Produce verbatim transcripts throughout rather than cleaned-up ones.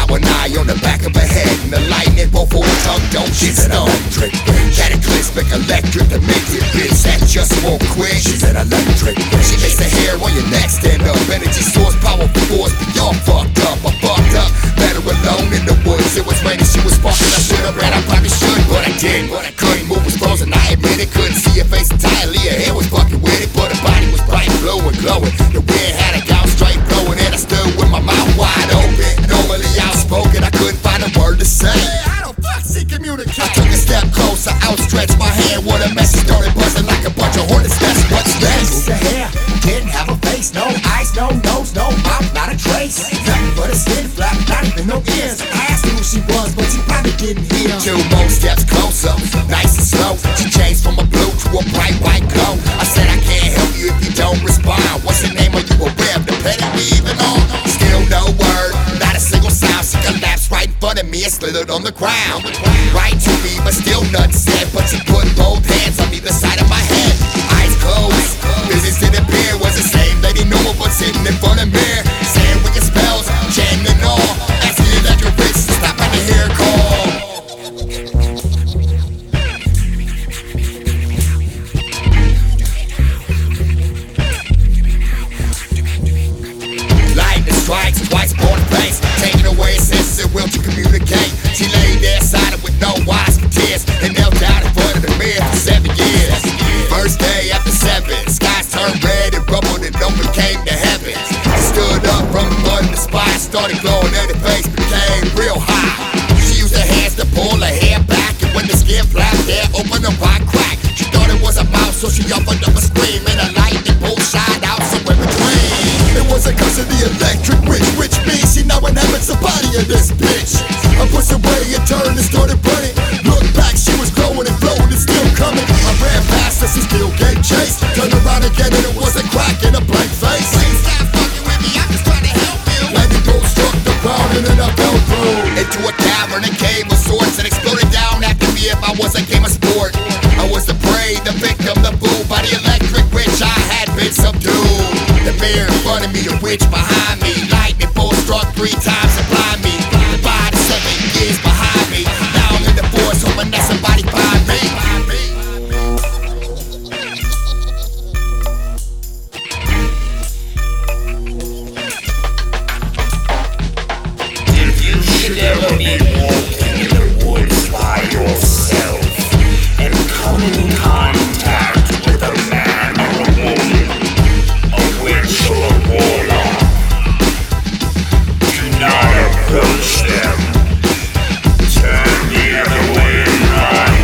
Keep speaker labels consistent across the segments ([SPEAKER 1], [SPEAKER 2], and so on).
[SPEAKER 1] got one eye on the back of her head, and the lightning bolt for her tongue don't get stung. Cataclysmic electric to make it bitch that just won't quit. She's an electric bitch. She makes the hair on your neck stand up. Energy source, powerful force, beyond fucked up. I fucked up, met her alone in the woods. It was raining, she was sparking. I should've ran, I probably should, but I didn't. But I couldn't move, was frozen, I admit it. Couldn't see her face entirely, her hair was bucket with it, but her body was bright, blue and glowing. The wind had a gown straight blowing, and I stood with my mouth wide open. Normally outspoken, I couldn't find a word to say. I don't fuck see communicate. I took a step closer, outstretched my hand with a message, started buzzing like a bunch of hornets. That's what's next. Her hair didn't have a face, no eyes, no nose, no mouth, not a trace. Nothing but a skin flap, not even no ears. I asked her who she was, but she probably didn't hear. Two more steps closer, nice and slow. She changed from a blue to a bright white glow. I said I can't help you if you don't respond. What's your name? Are you aware of the petty we even on? Still no word, not a single sound. She collapsed right in front of me and slithered on the ground. Right to me, but still nothing said. But she put both hands on either side of my head. Eyes closed, business didn't appear. Was the same lady normal, but sitting in front of me, saying wicked spells, chanting and all. Asking the electric bitch to stop at the hair call. Strikes twice for the face, taking away his senses and will to communicate. She laid there silent with no eyes for tears, and knelt down in front of the mirror for seven years. First day after seven, skies turned red and rumbled and open came to heaven. She stood up from the mud in the spine, started glowing and her face became real high. She used her hands to pull her hair back, and when the skin flapped there, opened a wide crack. She thought it was a mouse, so she opened up a scream, and a lightning bolt shined out somewhere between. It was a curse of the electric witch, which means she now inhabits the body of this bitch. I pushed away and turned and started running. Looked back, she was glowing and flowing and still coming. I ran past her, she still gave chase. Turned around again and it was a crack in a blank face. Please stop fucking with me, I'm just trying to help you. Lightning bolt struck the ground and then I fell through into a cavern and cave of sorts, and exploded down after me if I was a game of sport. I was the prey, the victim, the fool by the electric witch. I had been subdued. The mirror in front of me, the witch behind me. Lightning bolt struck three times and blind me. The body seven years behind me. Now I'm in the forest hoping that somebody find me.
[SPEAKER 2] If you should ever be walking in the woods by yourself and come in contact with a man or a woman, a witch or a warlock, do not approach them. Turn the other way and run.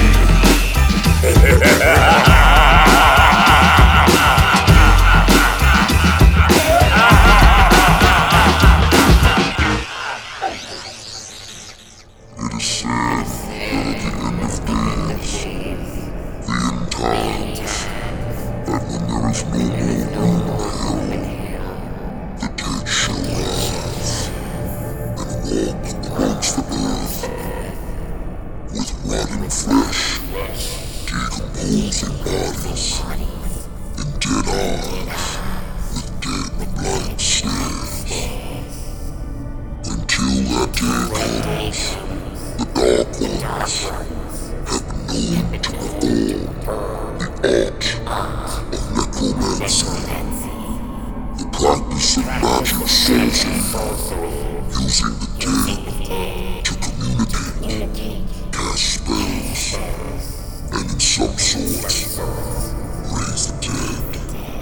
[SPEAKER 3] It is said that at the end of days, the end times, that when there is no more room in hell, the dead shall rise and walk amongst the earth with rotting flesh, decomposing bodies, and dead eyes with dead blank stares. Until that day comes, the Dark Ones have known to perform the art of necromancy, the practice of magic sorcery, using the dead